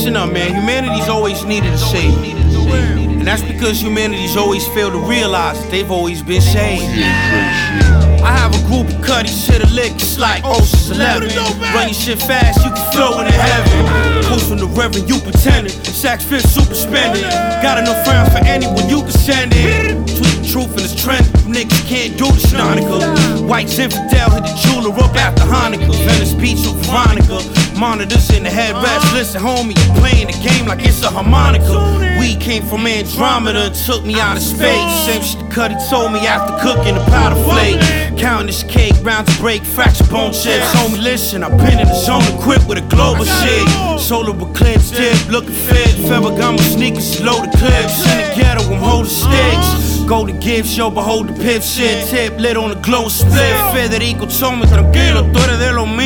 Listen up, man. Humanity's always needed a savior. And that's because humanity's always failed to realize that they've always been saved. I have a group of cutties to the licks like Ocean's 11. Run your shit fast, you can flow into heaven. Post from the reverend, you pretending. Saks Fifth, super spending. Got enough rounds for anyone, you can send it. Tweet the truth in this trend, niggas can't do this Nanica. White Zinfandel hit the jeweler up after Hanukkah. Venice Beach or Veronica. Monitors in the headrest. Listen, homie, you playing the game like it's a harmonica. We came from Andromeda and took me out of space. Same shit Cuddy told me after cooking the powder flake. Counting this cake, round to break, fracture bone chips. Homie, listen, I've been in the zone equipped with a global shit. Solar eclipse dip, looking fit. Ferragamo sneakers, loaded clips. In the ghetto, I'm holding sticks. Golden gifts, yo, behold the pip shit. Tip lit on the glow split. Federico told me tranquilo, tú eres de lo mío.